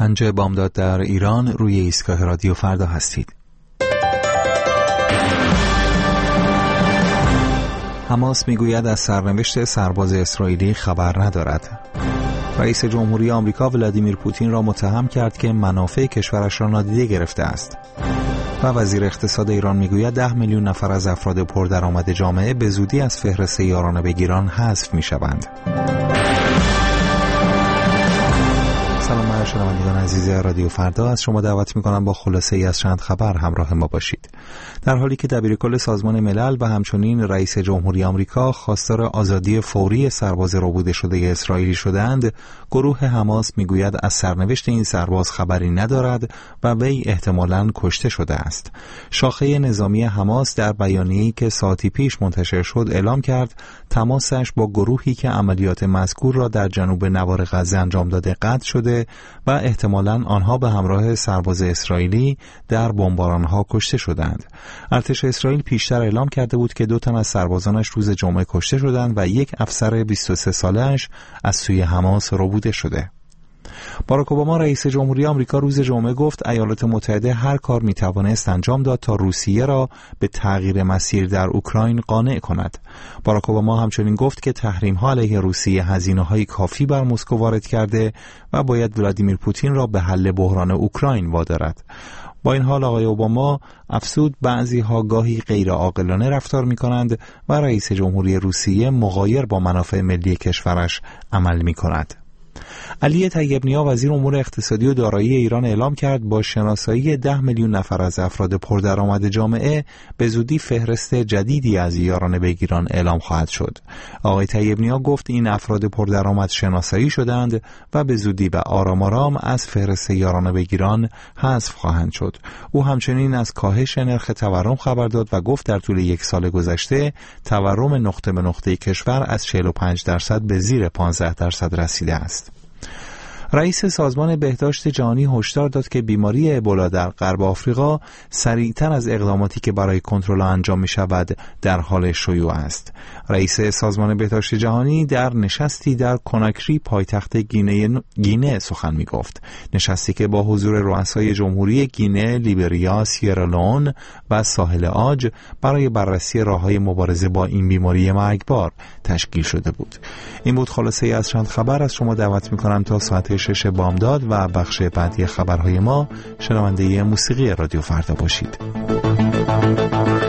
5 بامداد در ایران روی ایستگاه رادیو فردا هستید. حماس میگوید از سرنوشت سرباز اسرائیلی خبر ندارد. رئیس جمهوری آمریکا ولادیمیر پوتین را متهم کرد که منافع کشورش را نادیده گرفته است. و وزیر اقتصاد ایران میگوید 10 میلیون نفر از افراد پردرآمد جامعه به زودی از فهرست یارانه بگیران حذف میشوند. سلام بر شنوندگان عزیز رادیو فردا، از شما دعوت می‌کنم با خلاصه ای از چند خبر همراه ما باشید. در حالی که دبیرکل سازمان ملل و همچنین رئیس جمهوری آمریکا خواستار آزادی فوری سرباز ربوده شده اسرائیلی شدند، گروه حماس میگوید از سرنوشت این سرباز خبری ندارد و وی احتمالاً کشته شده است. شاخه نظامی حماس در بیانیه‌ای که ساعتی پیش منتشر شد اعلام کرد تماسش با گروهی که عملیات مذکور را در جنوب نوار غزه انجام داده قطع شده و احتمالاً آنها به همراه سرباز اسرائیلی در بمباران‌ها کشته شدند. ارتش اسرائیل پیشتر اعلام کرده بود که 2 تن از سربازانش روز جمعه کشته شدند و یک افسر 23 ساله‌اش از سوی حماس ربوده شده. باراک اوباما رئیس جمهوری آمریکا روز جمعه گفت ایالات متحده هر کار میتوانست انجام داد تا روسیه را به تغییر مسیر در اوکراین قانع کند. باراک اوباما همچنین گفت که تحریم‌ها علیه روسیه هزینه‌های کافی بر مسکو وارد کرده و باید ولادیمیر پوتین را به حل بحران اوکراین وادارد. با این حال آقای اوباما افزود بعضی‌ها گاهی غیر عاقلانه رفتار می‌کنند و رئیس جمهوری روسیه مغایر با منافع ملی کشورش عمل می‌کند. علی طیب‌نیا وزیر امور اقتصادی و دارایی ایران اعلام کرد با شناسایی 10 میلیون نفر از افراد پردرآمد جامعه به زودی فهرست جدیدی از یارانه بگیران اعلام خواهد شد. آقای طیب‌نیا گفت این افراد پردرآمد شناسایی شدند و به زودی و آرام آرام از فهرست یارانه بگیران حذف خواهند شد. او همچنین از کاهش نرخ تورم خبر داد و گفت در طول 1 سال گذشته تورم نقطه به نقطه کشور از 45% به زیر 15% رسیده است. رئیس سازمان بهداشت جهانی هشدار داد که بیماری ابولا در غرب آفریقا سریعتر از اقداماتی که برای کنترل انجام می شود در حال شیوع است. رئیس سازمان بهداشت جهانی در نشستی در کناکری پایتخت گینه سخن می گفت. نشستی که با حضور رؤسای جمهوری گینه، لیبریا، سیرالئون و ساحل عاج برای بررسی راه‌های مبارزه با این بیماری مرگبار تشکیل شده بود. این بود خلاصه از چند خبر. از شما دعوت می کنم تا ساعت 6 بامداد و بخش بعدی خبرهای ما شنونده موسیقی رادیو فردا باشید.